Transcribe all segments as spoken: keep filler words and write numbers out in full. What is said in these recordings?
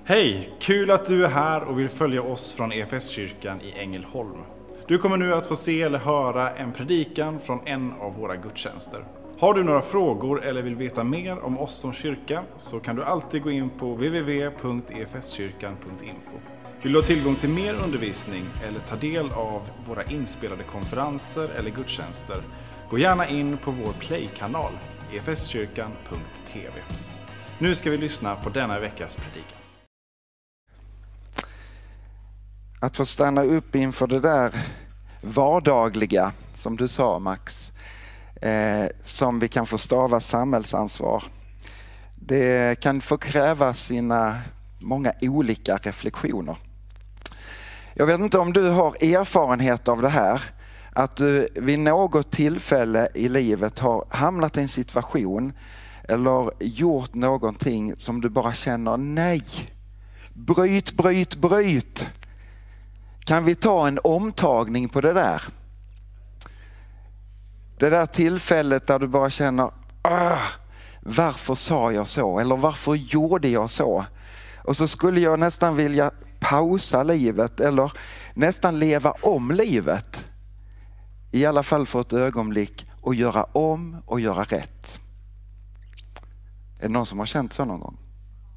Hej! Kul att du är här och vill följa oss från E F S-kyrkan i Ängelholm. Du kommer nu att få se eller höra en predikan från en av våra gudstjänster. Har du några frågor eller vill veta mer om oss som kyrka så kan du alltid gå in på w w w punkt e f s kyrkan punkt info. Vill du ha tillgång till mer undervisning eller ta del av våra inspelade konferenser eller gudstjänster, gå gärna in på vår play-kanal e f s kyrkan punkt t v. Nu ska vi lyssna på denna veckas predikan. Att få stanna upp inför det där vardagliga, som du sa Max, eh, som vi kan få stava samhällsansvar. Det kan få kräva sina många olika reflektioner. Jag vet inte om du har erfarenhet av det här, att du vid något tillfälle i livet har hamnat i en situation eller gjort någonting som du bara känner nej, bryt, bryt, bryt. Kan vi ta en omtagning på det där? Det där tillfället där du bara känner, ah, varför sa jag så? Eller varför gjorde jag så? Och så skulle jag nästan vilja pausa livet eller nästan leva om livet. I alla fall för ett ögonblick och göra om och göra rätt. Är det någon som har känt så någon gång?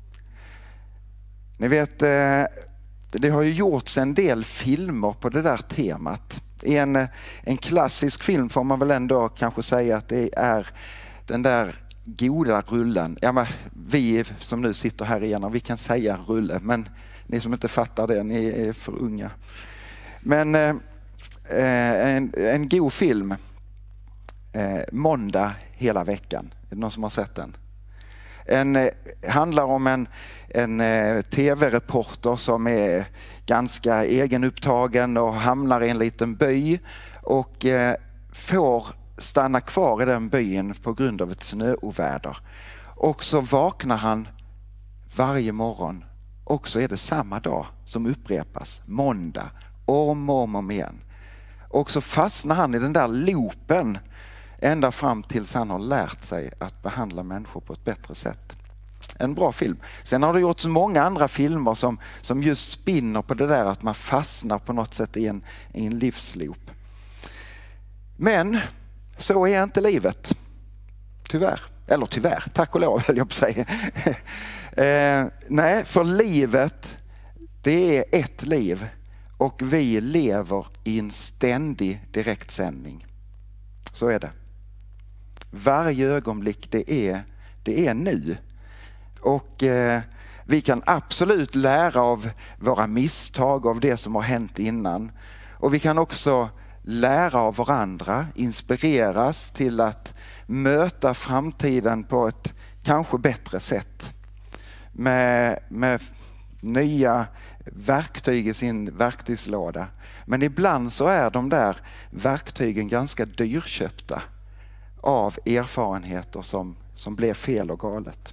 Ni vet, det har ju gjorts en del filmer på det där temat. En, en klassisk film får man väl ändå kanske säga att det är den där goda rullen. Ja, men vi som nu sitter här igen, vi kan säga rulle, men ni som inte fattar det, ni är för unga. Men eh, en, en god film, eh, Måndag hela veckan. Är det någon som har sett den? En, eh, handlar om en, en eh, tv-reporter som är ganska egenupptagen och hamnar i en liten by och eh, får stanna kvar i den byn på grund av ett snöoväder. Och så vaknar han varje morgon och så är det samma dag som upprepas, måndag, om och om, om igen. Och så fastnar han i den där loopen ända fram tills han har lärt sig att behandla människor på ett bättre sätt. En bra film. Sen har det gjorts många andra filmer som, som just spinner på det där att man fastnar på något sätt i en, i en livsloop. Men så är inte livet. Tyvärr. Eller tyvärr, tack och lov höll jag på att säga. eh, nej, för livet, det är ett liv. Och vi lever i en ständig direktsändning. Så är det. Varje ögonblick det är, det är nu. Och eh, vi kan absolut lära av våra misstag, av det som har hänt innan. Och vi kan också lära av varandra, inspireras till att möta framtiden på ett kanske bättre sätt. Med, med nya verktyg i sin verktygslåda. Men ibland så är de där verktygen ganska dyrköpta av erfarenheter som, som blev fel och galet.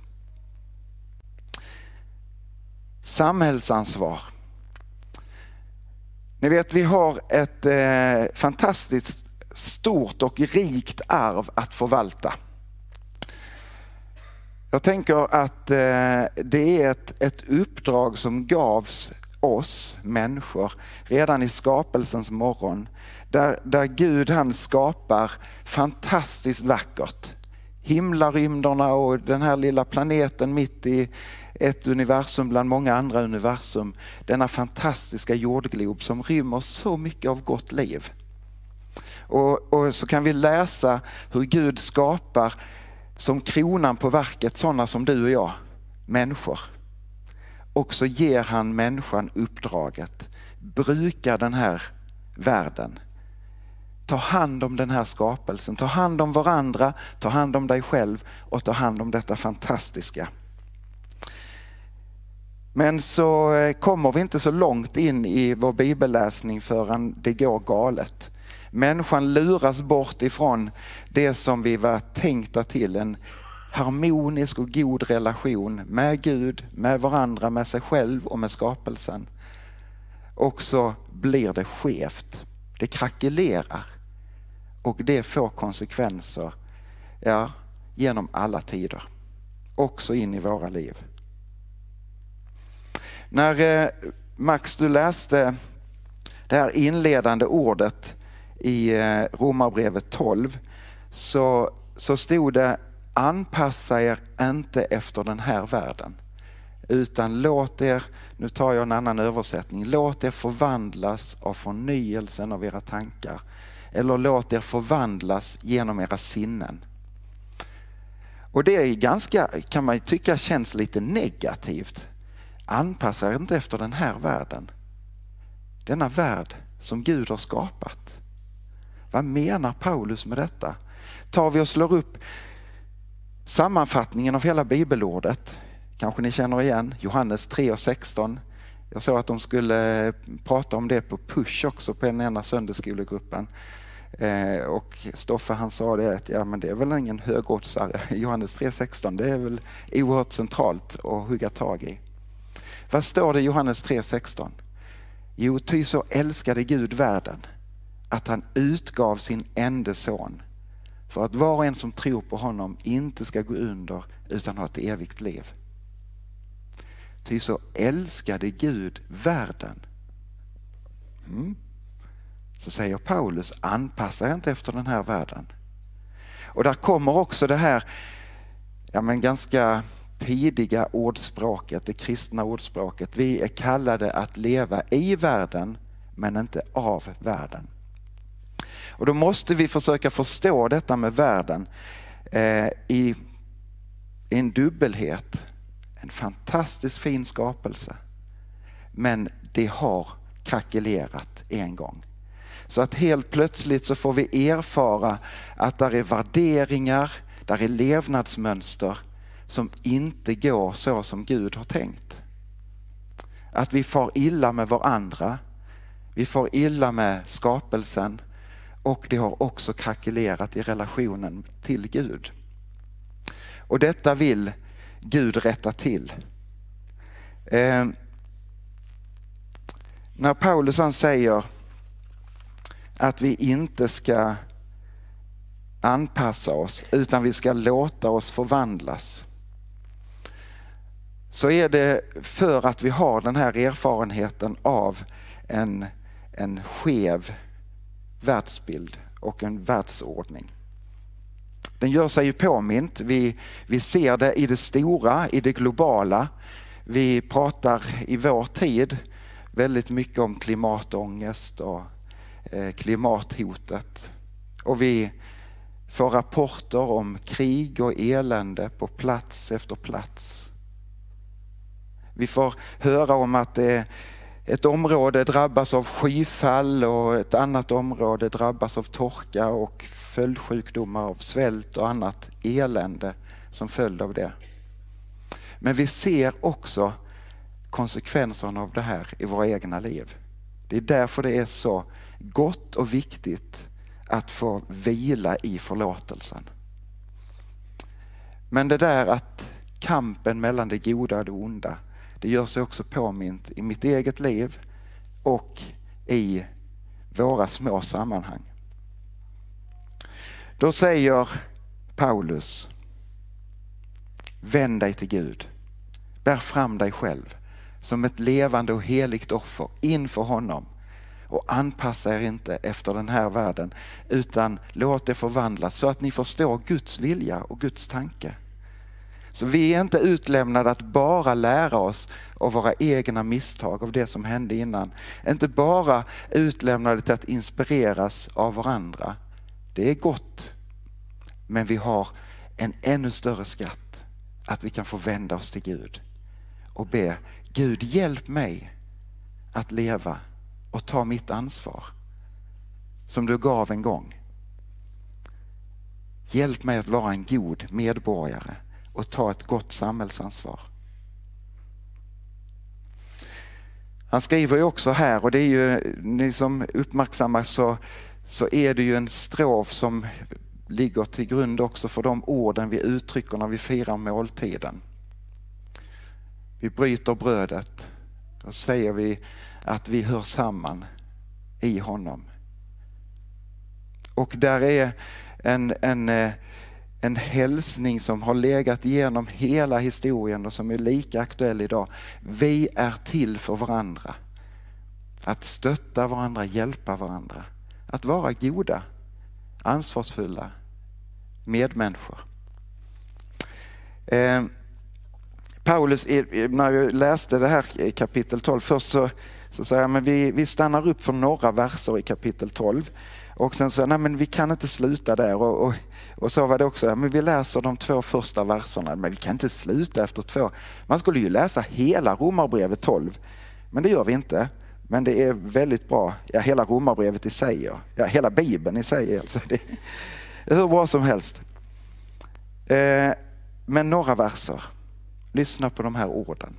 Samhällsansvar. Ni vet, vi har ett eh, fantastiskt stort och rikt arv att förvalta. Jag tänker att eh, det är ett, ett uppdrag som gavs oss människor redan i skapelsens morgon. Där, där Gud han skapar fantastiskt vackert. Himlarymderna och den här lilla planeten mitt i ett universum bland många andra universum. Denna fantastiska jordglob som rymmer så mycket av gott liv. Och, och så kan vi läsa hur Gud skapar som kronan på verket sådana som du och jag, människor. Och så ger han människan uppdraget. Bruka den här världen. Ta hand om den här skapelsen. Ta hand om varandra. Ta hand om dig själv. Och ta hand om detta fantastiska. Men så kommer vi inte så långt in i vår bibelläsning förrän det går galet. Människan luras bort ifrån det som vi var tänkta till. En harmonisk och god relation med Gud, med varandra, med sig själv och med skapelsen. Och så blir det skevt. Det krackelerar. Och det får konsekvenser ja, genom alla tider. Också in i våra liv. När eh, Max, du läste det här inledande ordet i eh, Romarbrevet tolv, så, så stod det: anpassa er inte efter den här världen, utan låt er, nu tar jag en annan översättning, låt er förvandlas av förnyelsen av era tankar, eller låt er förvandlas genom era sinnen. Och det är ganska, kan man tycka, känns lite negativt. Anpassa er inte efter den här världen. Denna värld som Gud har skapat. Vad menar Paulus med detta? Tar vi och slår upp sammanfattningen av hela bibelordet. Kanske ni känner igen Johannes tre och sexton. Jag såg att de skulle prata om det på Push också på den ena söndagsskolegruppen. Eh, och Stoffe, han sa det att ja, men det är väl ingen högoddsare. Johannes tre sexton, det är väl oerhört centralt att hugga tag i. Vad står det i Johannes tre sexton? Jo, ty så älskade Gud världen att han utgav sin enda son, för att var och en som tror på honom inte ska gå under utan ha ett evigt liv. Ty så älskade Gud världen. Mm. Så säger Paulus, anpassa er inte efter den här världen. Och där kommer också det här ja, men ganska tidiga ordspråket, det kristna ordspråket. Vi är kallade att leva i världen men inte av världen. Och då måste vi försöka förstå detta med världen eh, i, i en dubbelhet. En fantastiskt fin skapelse. Men det har krackelerat en gång. Så att helt plötsligt så får vi erfara att där är värderingar, där är levnadsmönster som inte går så som Gud har tänkt. Att vi får illa med varandra, vi får illa med skapelsen, och det har också krackelerat i relationen till Gud. Och detta vill Gud rätta till. Eh, när Paulus han säger att vi inte ska anpassa oss utan vi ska låta oss förvandlas, så är det för att vi har den här erfarenheten av en, en skev världsbild och en världsordning. Den gör sig ju påmint. Vi, vi ser det i det stora, i det globala. Vi pratar i vår tid väldigt mycket om klimatångest och eh, klimathotet. Och vi får rapporter om krig och elände på plats efter plats. Vi får höra om att det ett område drabbas av skyfall och ett annat område drabbas av torka och följdsjukdomar, av svält och annat elände som följd av det. Men vi ser också konsekvenserna av det här i våra egna liv. Det är därför det är så gott och viktigt att få vila i förlåtelsen. Men det där att kampen mellan det goda och det onda, det gör sig också påmint i mitt eget liv och i våra små sammanhang. Då säger Paulus: vänd dig till Gud. Bär fram dig själv som ett levande och heligt offer inför honom. Och anpassa er inte efter den här världen, utan låt det förvandlas så att ni förstår Guds vilja och Guds tanke. Så vi är inte utlämnade att bara lära oss av våra egna misstag, av det som hände innan. Inte bara utlämnade till att inspireras av varandra. Det är gott. Men vi har en ännu större skatt, att vi kan få vända oss till Gud och be: Gud, hjälp mig att leva och ta mitt ansvar som du gav en gång. Hjälp mig att vara en god medborgare och ta ett gott samhällsansvar. Han skriver ju också här, och det är ju, ni som uppmärksammar så, så är det ju en strof som ligger till grund också för de orden vi uttrycker när vi firar måltiden. Vi bryter brödet och säger vi att vi hör samman i honom. Och där är en, en, en hälsning som har legat igenom hela historien och som är lika aktuell idag. Vi är till för varandra. Att stötta varandra, hjälpa varandra. Att vara goda, ansvarsfulla medmänniskor. Eh, Paulus, när jag läste det här i kapitel tolv, först så, så säger jag, men vi, vi stannar upp för några verser i kapitel tolv. Och sen så, nej men vi kan inte sluta där. Och, och, och så var det också, men vi läser de två första verserna, men vi kan inte sluta efter två. Man skulle ju läsa hela Romarbrevet tolv, men det gör vi inte. Men det är väldigt bra, ja, hela Romarbrevet i sig, ja, hela Bibeln i sig. Alltså. Det är hur bra som helst. Eh, men några verser. Lyssna på de här orden.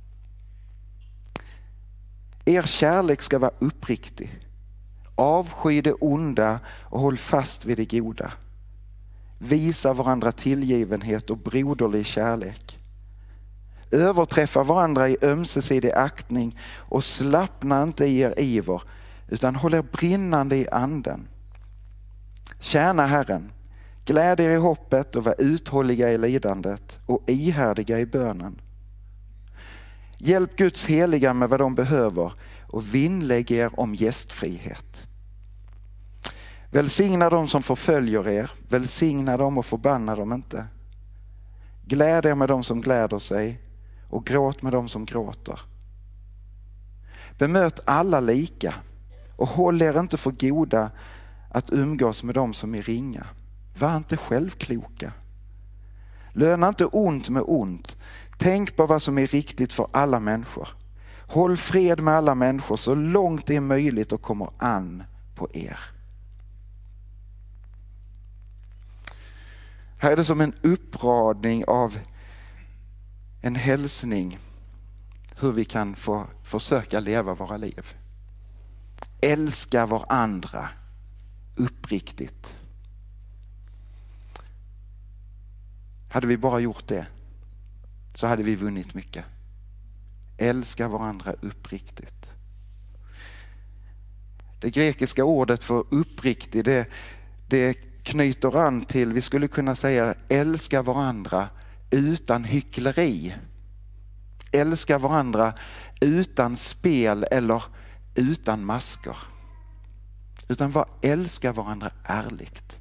Er kärlek ska vara uppriktig. Avsky det onda och håll fast vid det goda. Visa varandra tillgivenhet och broderlig kärlek. Överträffa varandra i ömsesidig aktning och slappna inte i er iver, utan håll er brinnande i anden. Tjäna Herren, gläd er i hoppet och var uthålliga i lidandet och ihärdiga i bönen. Hjälp Guds heliga med vad de behöver och vinnlägg er om gästfrihet. Välsigna dem som förföljer er, välsigna dem och förbanna dem inte. Gläd er med dem som gläder sig och gråt med dem som gråter. Bemöt alla lika och håll er inte för goda att umgås med dem som är ringa. Var inte självkloka. Löna inte ont med ont. Tänk på vad som är riktigt för alla människor. Håll fred med alla människor så långt det är möjligt och kommer an på er. Här är det som en uppradning av en hälsning hur vi kan få försöka leva våra liv. Älska varandra uppriktigt. Hade vi bara gjort det så hade vi vunnit mycket. Älska varandra uppriktigt. Det grekiska ordet för uppriktig, det, det knyter an till, vi skulle kunna säga, älska varandra utan hyckleri. Älska varandra utan spel eller utan masker. Utan var älska varandra ärligt.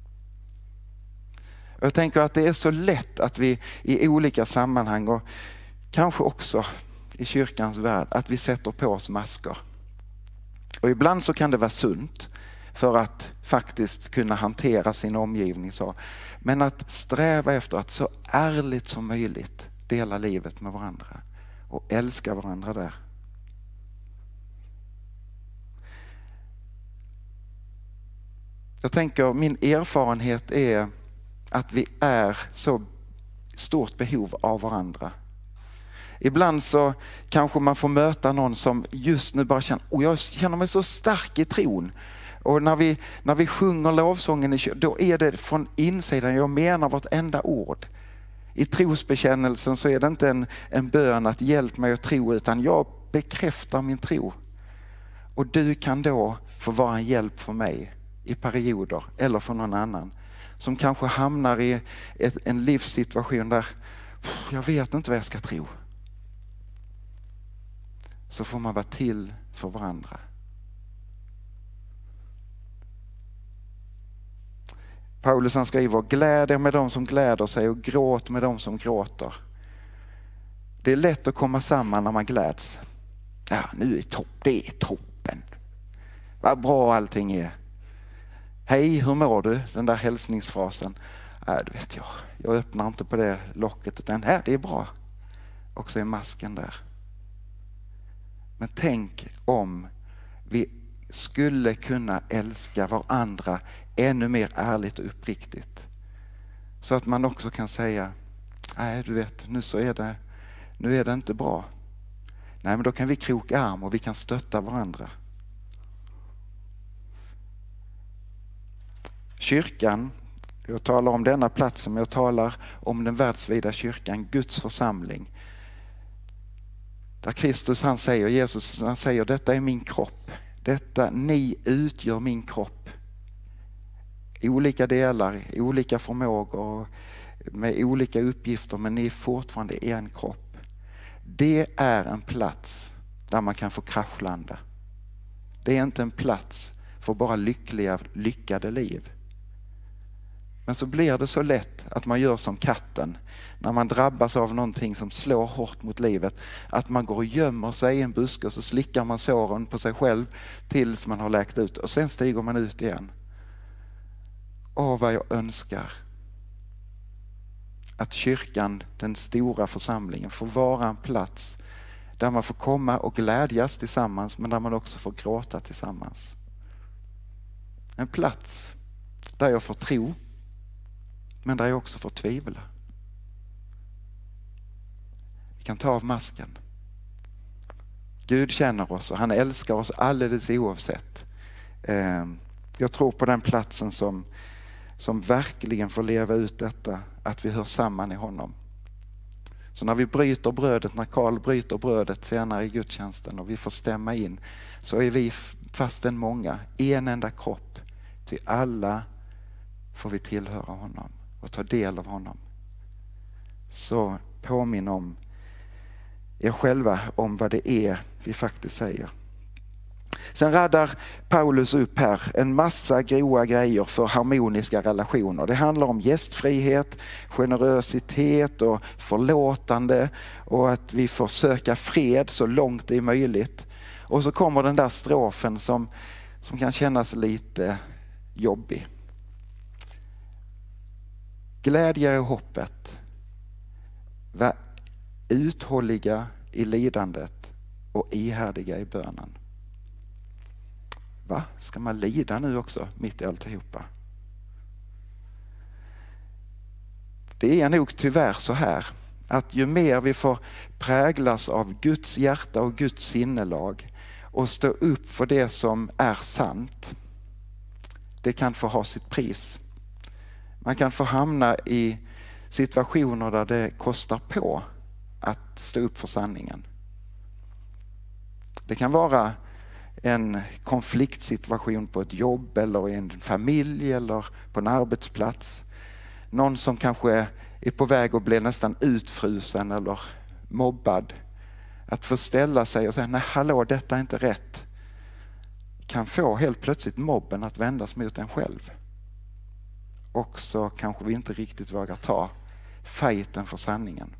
Jag tänker att det är så lätt att vi i olika sammanhang och kanske också i kyrkans värld att vi sätter på oss masker. Och ibland så kan det vara sunt för att faktiskt kunna hantera sin omgivning så. Men att sträva efter att så ärligt som möjligt dela livet med varandra och älska varandra där. Jag tänker, min erfarenhet är att vi är så stort behov av varandra. Ibland så kanske man får möta någon som just nu bara känner, och jag känner mig så stark i tron. Och när vi, när vi sjunger lovsången, då är det från insidan, jag menar vartenda ord. I trosbekännelsen så är det inte en, en bön att hjälp mig att tro, utan jag bekräftar min tro. Och du kan då få vara en hjälp för mig i perioder eller för någon annan som kanske hamnar i ett, en livssituation där jag vet inte vad jag ska tro. Så får man vara till för varandra. Paulus han skriver, gläd er med dem som gläder sig och gråt med dem som gråter. Det är lätt att komma samman när man gläds. Ja, nu är topp, det är toppen. Vad bra allting är. Hej, hur mår du? Den där hälsningsfrasen. Ja, det vet jag. Jag öppnar inte på det locket utan här, det är bra. Och så är masken där. Men tänk om vi skulle kunna älska varandra ännu mer ärligt och uppriktigt. Så att man också kan säga, nej du vet, nu så är det, nu är det inte bra. Nej, men då kan vi kroka arm och vi kan stötta varandra. Kyrkan, jag talar om denna platsen, men jag talar om den världsvida kyrkan, Guds församling. Där Kristus han säger, Jesus han säger, detta är min kropp. Detta, ni utgör min kropp. olika delar, olika förmågor med olika uppgifter, men ni är fortfarande en kropp. Det är en plats där man kan få kraschlanda. Det är inte en plats för bara lyckliga, lyckade liv. Men så blir det så lätt att man gör som katten när man drabbas av någonting som slår hårt mot livet. Att man går och gömmer sig i en buske och så slickar man såren på sig själv tills man har läkt ut. Och sen stiger man ut igen. Åh, vad jag önskar att kyrkan, den stora församlingen, får vara en plats där man får komma och glädjas tillsammans, men där man också får gråta tillsammans. En plats där jag får tro, men där jag också får tvivla. Vi kan ta av masken. Gud känner oss och han älskar oss alldeles oavsett. Jag tror på den platsen som, som verkligen får leva ut detta, att vi hör samman i honom. Så när vi bryter brödet, när Karl bryter brödet senare i gudstjänsten och vi får stämma in, så är vi fastän många en enda kropp. Till alla får vi tillhöra honom och ta del av honom. Så påminn om er själva om vad det är vi faktiskt säger. Sen raddar Paulus upp här en massa goda grejer för harmoniska relationer. Det handlar om gästfrihet, generositet och förlåtande och att vi får söka fred så långt det är möjligt. Och så kommer den där strofen som, som kan kännas lite jobbig. Glädje i hoppet, var uthålliga i lidandet och ihärdiga i bönen. Va? Ska man lida nu också mitt i alltihopa? Det är nog tyvärr så här att ju mer vi får präglas av Guds hjärta och Guds sinnelag och stå upp för det som är sant, det kan få ha sitt pris. Man kan få hamna i situationer där det kostar på att stå upp för sanningen. Det kan vara en konfliktsituation på ett jobb eller i en familj eller på en arbetsplats. Någon som kanske är på väg att bli nästan utfrusen eller mobbad. Att få ställa sig och säga, nej hallå, detta är inte rätt. Kan få helt plötsligt mobben att vändas mot en själv. Och så kanske vi inte riktigt vågar ta fighten för sanningen.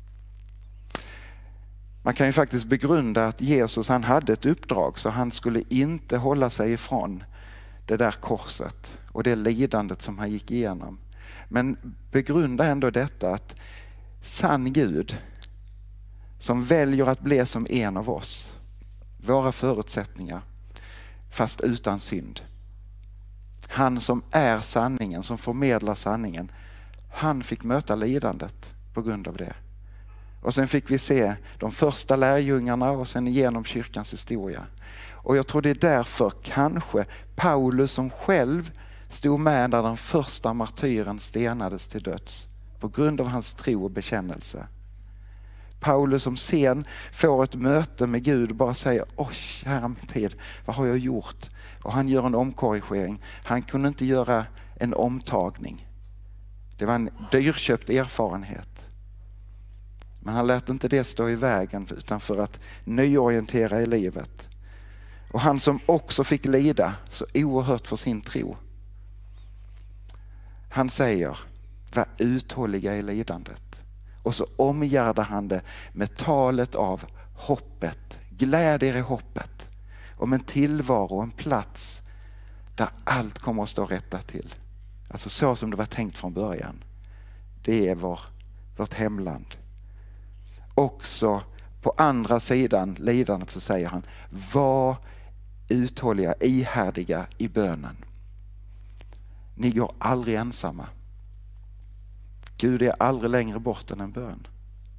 Man kan ju faktiskt begrunda att Jesus, han hade ett uppdrag, så han skulle inte hålla sig ifrån det där korset och det lidandet som han gick igenom. Men begrunda ändå detta, att sann Gud som väljer att bli som en av oss, våra förutsättningar, fast utan synd. Han som är sanningen, som förmedlar sanningen, han fick möta lidandet på grund av det. Och sen fick vi se de första lärjungarna och sen igenom kyrkans historia. Och jag tror det är därför kanske Paulus, som själv stod med när den första martyren stenades till döds på grund av hans tro och bekännelse. Paulus som sen får ett möte med Gud och bara säger, oj kära min tid, vad har jag gjort? Och han gör en omkorrigering. Han kunde inte göra en omtagning. Det var en dyrköpt erfarenhet. Men han lät inte det stå i vägen, utan för att nyorientera i livet. Och han som också fick lida så oerhört för sin tro. Han säger, var uthålliga i lidandet. Och så omgärdar han det med talet av hoppet. Gläd er i hoppet. Om en tillvaro, en plats där allt kommer att stå rättat till. Alltså så som det var tänkt från början. Det är vår, vårt hemland. Också på andra sidan lidandet så säger han, var uthålliga, ihärdiga i bönen. Ni går aldrig ensamma. Gud är aldrig längre bort än en bön.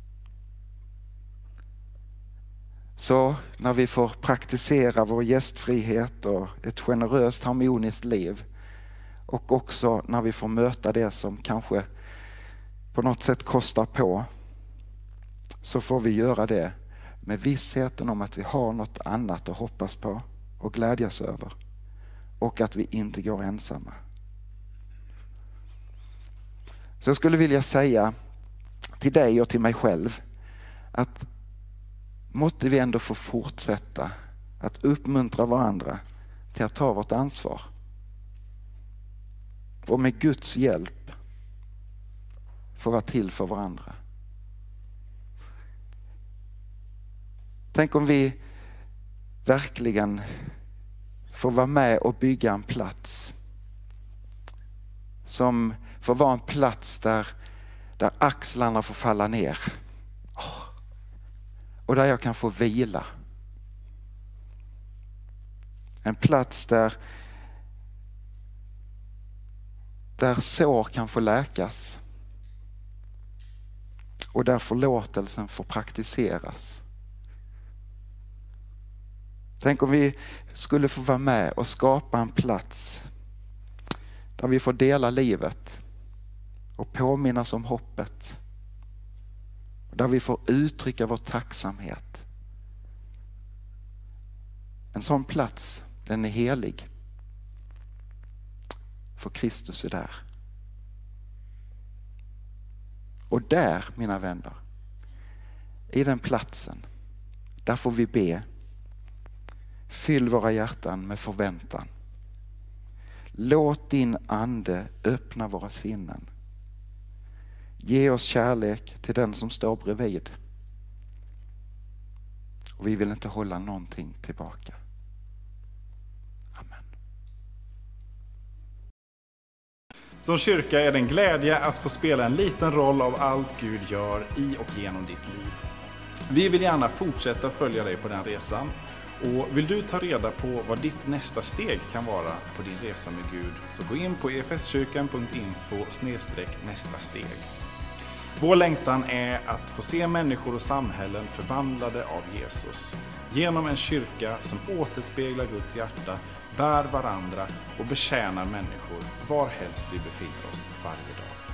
Så när vi får praktisera vår gästfrihet och ett generöst harmoniskt liv, och också när vi får möta det som kanske på något sätt kostar på, så får vi göra det med vissheten om att vi har något annat att hoppas på och glädjas över. Och att vi inte går ensamma. Så jag skulle vilja säga till dig och till mig själv att måtte vi ändå få fortsätta att uppmuntra varandra till att ta vårt ansvar. Och med Guds hjälp få vara till för varandra. Tänk om vi verkligen får vara med och bygga en plats som får vara en plats där, där axlarna får falla ner. Oh. Och där jag kan få vila. En plats där, där sår kan få läkas. Och där förlåtelsen får praktiseras. Tänk om vi skulle få vara med och skapa en plats där vi får dela livet och påminnas om hoppet. Där vi får uttrycka vår tacksamhet. En sån plats, den är helig. För Kristus är där. Och där, mina vänner, i den platsen, där får vi be. Fyll våra hjärtan med förväntan. Låt din ande öppna våra sinnen. Ge oss kärlek till den som står bredvid. Och vi vill inte hålla någonting tillbaka. Amen. Som kyrka är det en glädje att få spela en liten roll av allt Gud gör i och genom ditt liv. Vi vill gärna fortsätta följa dig på den resan. Och vill du ta reda på vad ditt nästa steg kan vara på din resa med Gud, så gå in på efeskyrkan punkt info snedstreck nästa steg. Vår längtan är att få se människor och samhällen förvandlade av Jesus. Genom en kyrka som återspeglar Guds hjärta, bär varandra och betjänar människor var helst vi befinner oss varje dag.